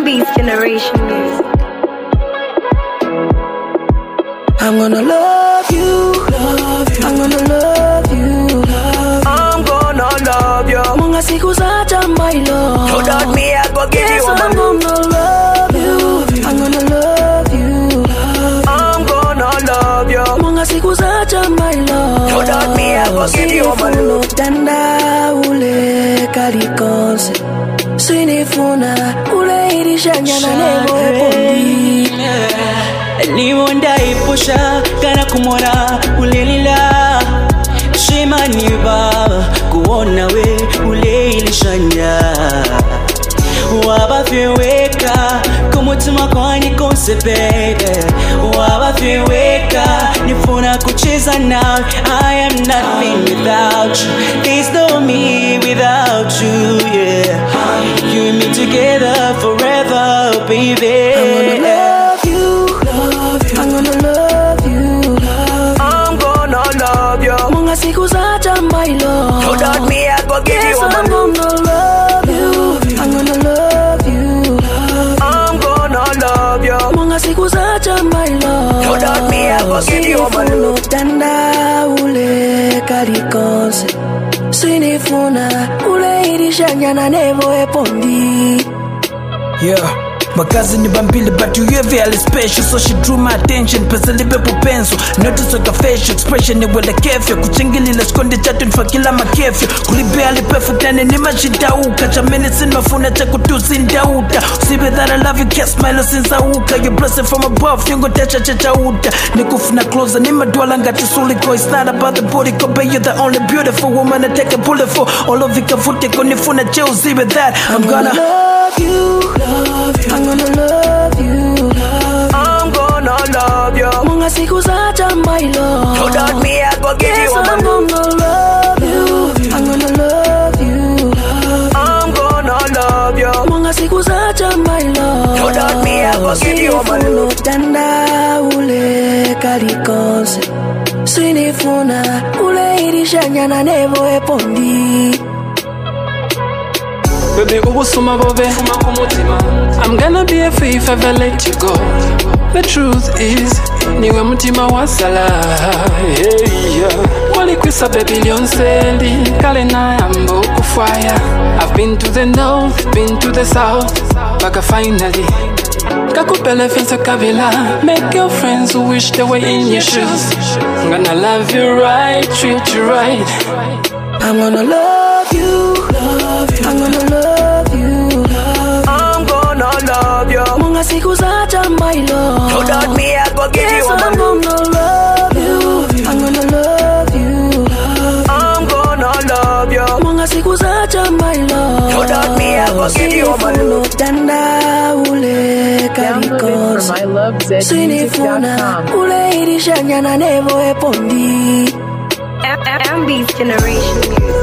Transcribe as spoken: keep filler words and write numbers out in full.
M-Beast Generation Music. I'm gonna love you, love you. I'm gonna love you, love you. I'm gonna love you. Munga siku zaja my love. So that me I go give yes, you all my I'm gonna love you. I'm gonna love you, love you. I'm gonna love you. Munga siku zaja my love. So that me I go give you all my love. Tanda ule kalikonse. Sinifuna ule irishanya na nebo epondi. Ni wanda ipusha kana kumona ulelila shema ni baba kuona we ulelishanya waba fiweka kumutima kwani konse baby waba fiweka nifuna kucheza nawe I am nothing without you there's no me without you yeah you and me together forever baby I'm gonna love you, love you. I'm gonna love you, love you. I'm gonna love you. Munga siku zaja my love. So that me I go give yes, you all my I'm gonna love you. I'm gonna love you, love you. I'm gonna love you. Munga siku zaja my love. So that me I go give you all my love. Tanda ule kalikonse. Sinifuna ule irishanya na nebo epondi. Yeah. Makazi ni bambili but you are very special. So she drew my attention Pesali bepo penso. Notice waka facial expression ni wele kefyo. Kuchingilile skonde chatu nifakila makefyo. Kulibia li perfect nane ni mashidauka. Chamene sin mafuna chaku tu sindauta. Usibe that I love you can't smile since auka. You're blessed from above Nyongo techa checha uta. Nikufuna closer ni madwala ngati suliko. It's not about the body kobe you're the only beautiful woman I take a bullet for. All of you kafute konifuna cheo usibe that I'm gonna love you, love you. I'm gonna love you, love you. I'm gonna love you. Munga siku zaja my love. So that me I go give yes, you all my I'm love. gonna love you. I'm gonna love you, love you. I'm gonna love you. Munga siku zaja my love. So that me I go give you all my love. Tanda ule kalikonse. Sinifuna ule irishanya na nebo epondi. Baby, ubusuma bobe I'm gonna be a free if I ever let you go. The truth is niwe mutima wasala hey, yeah. Wali kwisa baby lyonsendi kale na yambo kufaya. I've been to the north, been to the south Baka finally Kakupele fence kavila. Make your friends who wish they were in your shoes. I'm gonna love you right, treat you right. I'm gonna love you, love you. I'm gonna love you, love you. I'm gonna love you. Munga siku zaja my love. So that me I go give yes, you all my I'm love. gonna love you. I'm gonna love you, love you. I'm gonna love you. Munga siku zaja my love. So that me I go give you all my love. Tanda ule kalikonse. Sinifuna ule irishanya na nebo epondi. M-Beast Generation Music.